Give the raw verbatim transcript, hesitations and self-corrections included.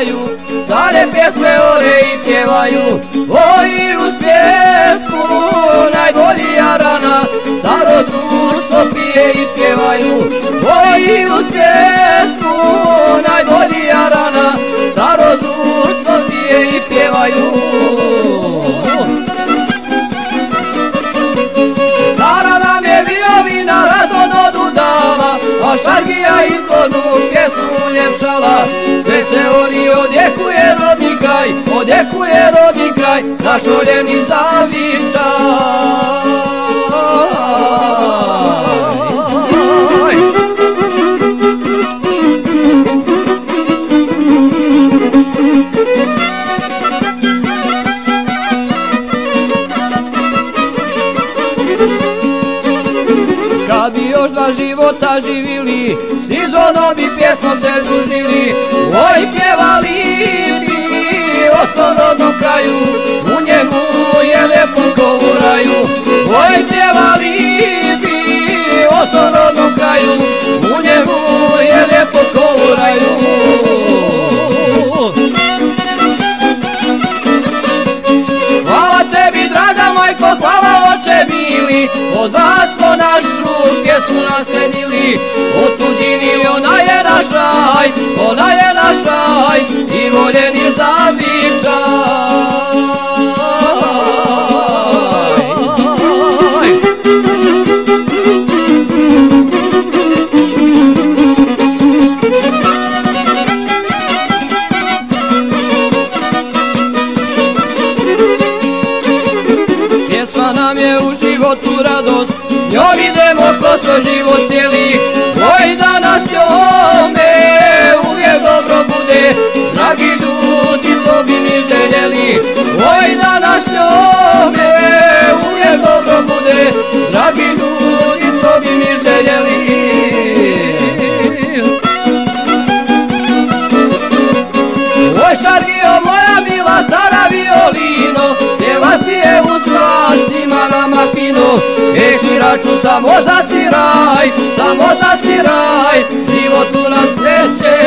pjevaju, stare pjesme ore i pjevaju. Oji uz pjesmu najbolja rana, staro društvo pije i pjevaju. Oji uz pjesmu najbolja rana, staro društvo pije i pjevaju. Stara nam je violina razvod od udala, a šargija izvornu pjesmu ljepšala. Sve se ori odjekuje rodni kraj, odjekuje rodni kraj, naš oljeni zavičaj. Kad bi još dva života živili, s izonom bi pjesmom se družili. Oj, pjevali bi o svom rodnom kraju, u njemu je lijepo ko u raju. Oj, pjevali bi o svom rodnom kraju, u njemu je lijepo ko u raju. Hvala tebi, draga majko, hvala oče mili, od vas po našu pjesmu nasledili. U tuđini ona je naš raj, ona je naš raj i voljeni zavičaj. Pjesma nam je u životu radost, njom idemo kroz svoj život cijeli. Oj, da nas njome uvijek dobro bude, dragi ljudi, to bi mi željeli. Oj, da nas njome uvijek dobro bude, dragi ljudi, to bi mi željeli. Oj, šargio moja mila, stara violino, pjevati je uz vas, ima nama fino. E, sviraču samo zasviraj, samo zasviraj, životu nam sreće